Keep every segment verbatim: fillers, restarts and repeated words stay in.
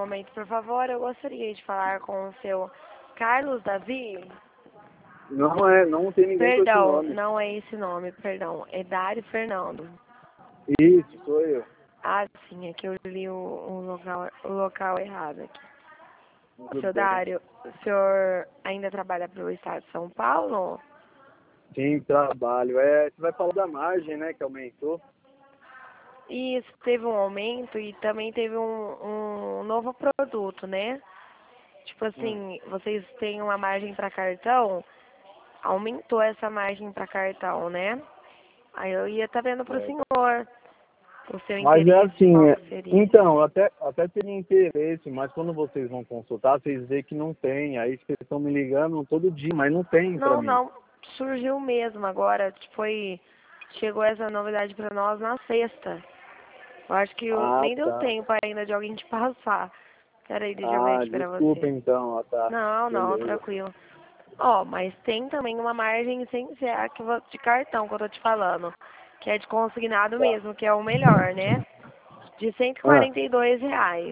momento, por favor. Eu gostaria de falar com o seu Carlos Davi. Não é, não tem ninguém com esse Perdão, nome. não é esse nome, perdão. É Dário Fernando. Isso, sou eu. Ah, sim, é que eu li o, o, local, o local errado aqui. Tudo Seu bem. Dário, o senhor ainda trabalha para o estado de São Paulo? Sim, trabalho. É, você vai falar da margem, né, que aumentou. Isso, teve um aumento e também teve um, um novo produto, né? Tipo assim, vocês têm uma margem para cartão, aumentou essa margem para cartão, né? Aí eu ia estar vendo para o É. senhor o seu Mas é interesse, assim, qual é, que seria. então, até, até teria interesse, mas quando vocês vão consultar, vocês veem que não tem. Aí vocês estão me ligando todo dia, mas não tem pra Não, mim. não, surgiu mesmo agora, foi, chegou essa novidade para nós na sexta. Eu acho que eu, Ah, nem deu tá. tempo ainda de alguém te passar. Peraí, deixa eu ver Ah, aqui para desculpa você. então, ah, tá. Não, não, Beleza. tranquilo. Ó, mas tem também uma margem sem ser a que vo- de cartão que eu tô te falando, que é de consignado Tá. mesmo, que é o melhor, né? De cento e Ah, quarenta e dois reais.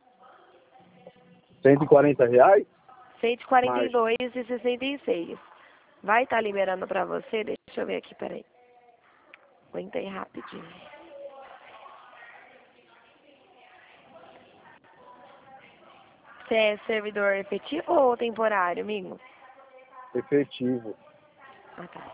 cento e quarenta reais? cento e quarenta e Margem. dois e sessenta e seis. Vai estar liberando pra você? Deixa eu ver aqui, peraí. Aguenta aí rapidinho. Você é servidor efetivo ou temporário, amigo? Efetivo. Ah, tá.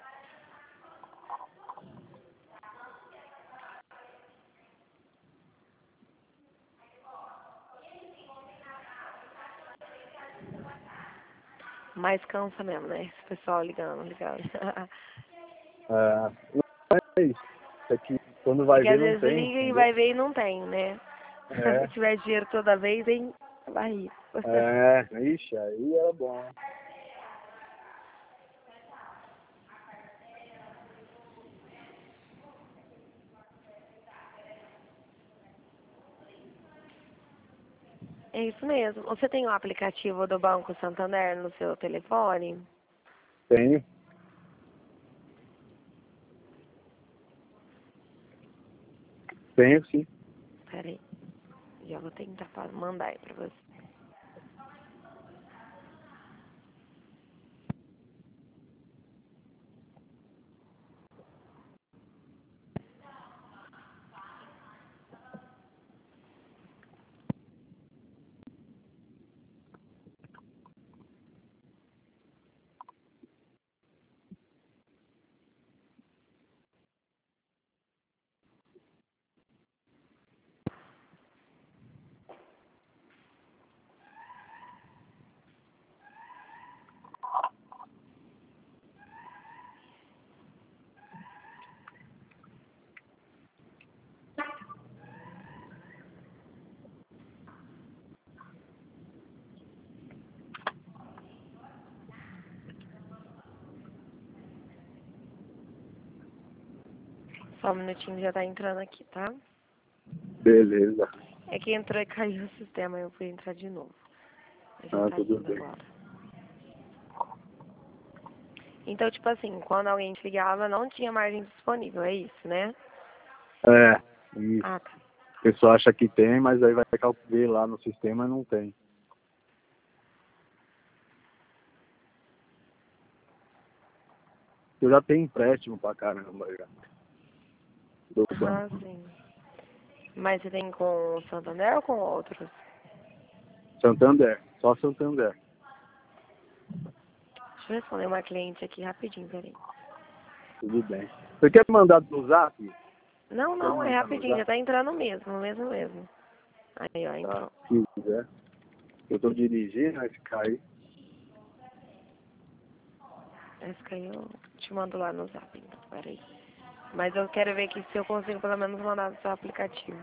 Mas cansa mesmo, né? Esse pessoal ligando, ligando. É, não é isso. Isso aqui, quando vai Porque às ver, não vezes tem, liga e entendeu? vai ver e não tem, né? Se É, tiver dinheiro toda vez, hein? Vai rir. é, ixi, aí era bom. É isso mesmo. Você tem o aplicativo do Banco Santander no seu telefone? Tenho, tenho sim. Peraí. Já vou tentar pa- mandar aí pra você. Só um minutinho, já tá entrando aqui, tá? Beleza. É que entrou e caiu o sistema, eu fui entrar de novo. Mas já Ah, tá tudo indo bem. agora. Então, tipo assim, quando alguém te ligava, não tinha margem disponível, é isso, né? É, isso. Ah, tá. O pessoal acha que tem, mas aí vai ver lá no sistema e não tem. Eu já tenho empréstimo pra caramba já. Do Ah, banco. sim. Mas você tem com o Santander ou com outros? Santander, só Santander. Deixa eu responder uma cliente aqui rapidinho, peraí. Tudo bem. Você quer mandar no zap? Não, Quer não, é mandar no rapidinho, já zap? tá entrando mesmo, mesmo, mesmo. Aí, ó, Tá, entrou. se quiser. Eu tô dirigindo, vai ficar aí. Essa aí eu te mando lá no zap, então, peraí. Mas eu quero ver aqui se eu consigo pelo menos mandar no seu aplicativo.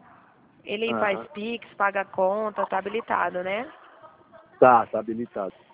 Ele faz Aham. Pix, paga conta, tá habilitado, né? Tá, tá habilitado.